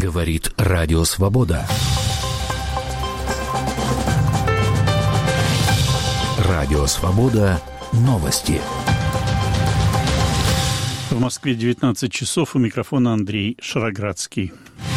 Говорит Радио Свобода. Радио Свобода. Новости. В Москве 19 часов. У микрофона Андрей Шароградский.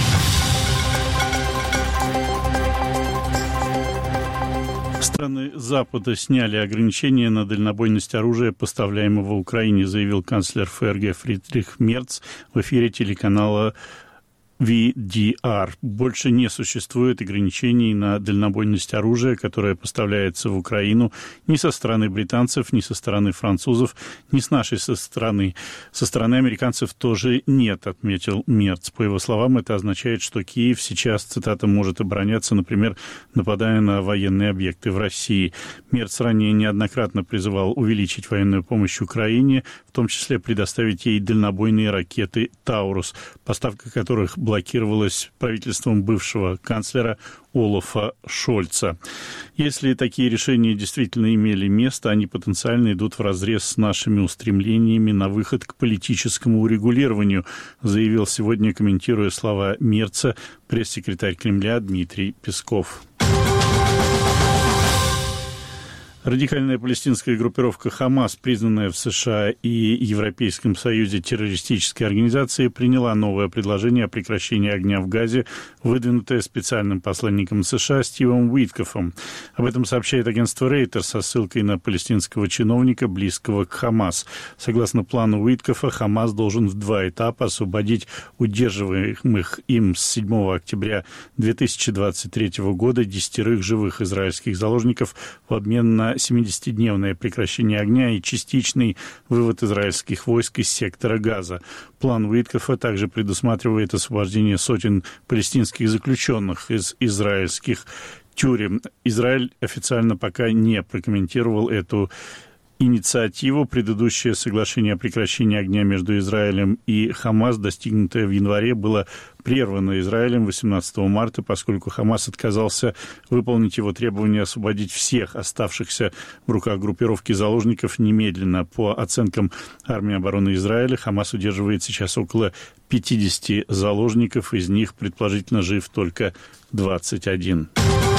Страны Запада сняли ограничения на дальнобойность оружия, поставляемого Украине, заявил канцлер ФРГ Фридрих Мерц в эфире телеканала VDR. Больше не существует ограничений на дальнобойность оружия, которое поставляется в Украину ни со стороны британцев, ни со стороны французов, ни с нашей стороны. Со стороны американцев тоже нет, отметил Мерц. По его словам, это означает, что Киев сейчас, цитата, может обороняться, например, нападая на военные объекты в России. Мерц ранее неоднократно призывал увеличить военную помощь Украине, в том числе предоставить ей дальнобойные ракеты «Таурус», поставка которых блокировалась правительством бывшего канцлера Олафа Шольца. Если такие решения действительно имели место, они потенциально идут вразрез с нашими устремлениями на выход к политическому урегулированию, заявил сегодня, комментируя слова Мерца, пресс-секретарь Кремля Дмитрий Песков. Радикальная палестинская группировка «Хамас», признанная в США и Европейском Союзе террористической организацией, приняла новое предложение о прекращении огня в Газе, выдвинутое специальным посланником США Стивом Уиткофом. Об этом сообщает агентство Рейтер со ссылкой на палестинского чиновника, близкого к «Хамас». Согласно плану Уиткофа, «Хамас» должен в 2 этапа освободить удерживаемых им с 7 октября 2023 года 10 живых израильских заложников в обмен на 70-дневное прекращение огня и частичный вывод израильских войск из сектора Газа. План Уиткофа также предусматривает освобождение сотен палестинских заключенных из израильских тюрем. Израиль официально пока не прокомментировал эту инициативу. Предыдущее соглашение о прекращении огня между Израилем и Хамас, достигнутое в январе, было прервано Израилем 18 марта, поскольку Хамас отказался выполнить его требование освободить всех оставшихся в руках группировки заложников немедленно. По оценкам армии обороны Израиля, Хамас удерживает сейчас около 50 заложников, из них предположительно жив только 21.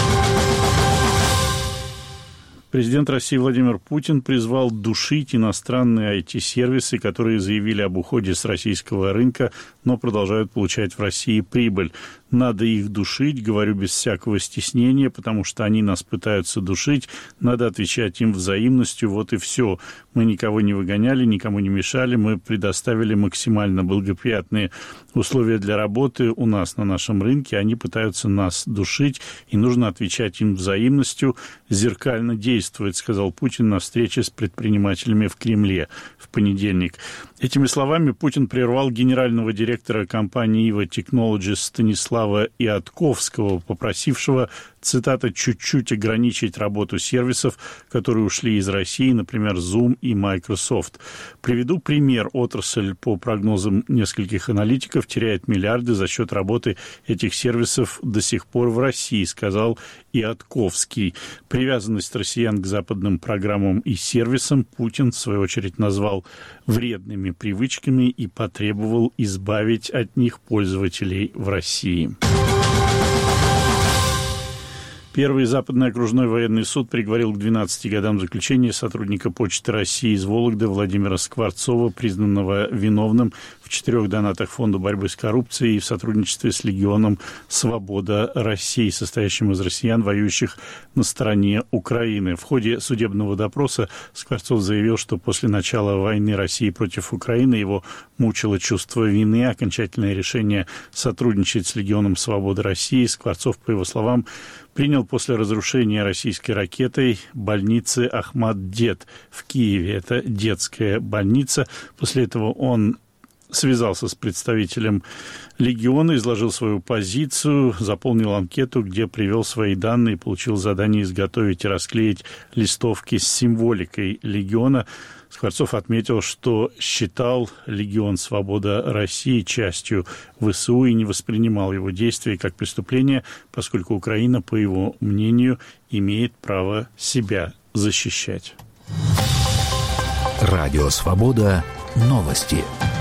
Президент России Владимир Путин призвал душить иностранные IT-сервисы, которые заявили об уходе с российского рынка, но продолжают получать в России прибыль. Надо их душить, говорю без всякого стеснения, потому что они нас пытаются душить, надо отвечать им взаимностью, вот и все. Мы никого не выгоняли, никому не мешали, мы предоставили максимально благоприятные условия для работы у нас на нашем рынке, они пытаются нас душить, и нужно отвечать им взаимностью, зеркально действовать, сказал Путин на встрече с предпринимателями в Кремле в понедельник. Этими словами Путин прервал генерального директора компании Ива Technologies Станислава Иатковского, попросившего, цитата, чуть-чуть ограничить работу сервисов, которые ушли из России, например, Zoom и Microsoft. Приведу пример. Отрасль, по прогнозам нескольких аналитиков, теряет миллиарды за счет работы этих сервисов до сих пор в России, сказал Иатковский. Привязанность россиян к западным программам и сервисам Путин, в свою очередь, назвал вредными привычками и потребовал избавить от них пользователей в России. Первый Западный окружной военный суд приговорил к 12 годам заключения сотрудника Почты России из Вологды Владимира Скворцова, признанного виновным в 4 донатах Фонду борьбы с коррупцией и в сотрудничестве с Легионом «Свобода России», состоящим из россиян, воюющих на стороне Украины. В ходе судебного допроса Скворцов заявил, что после начала войны России против Украины его мучило чувство вины. Окончательное решение сотрудничать с Легионом «Свобода России» Скворцов, по его словам, принял после разрушения российской ракетой больницы Ахмат-Дет в Киеве. Это детская больница. После этого он связался с представителем Легиона, изложил свою позицию, заполнил анкету, где привел свои данные, получил задание изготовить и расклеить листовки с символикой Легиона. Скворцов отметил, что считал Легион «Свобода России» частью ВСУ и не воспринимал его действия как преступление, поскольку Украина, по его мнению, имеет право себя защищать. Радио «Свобода». Новости.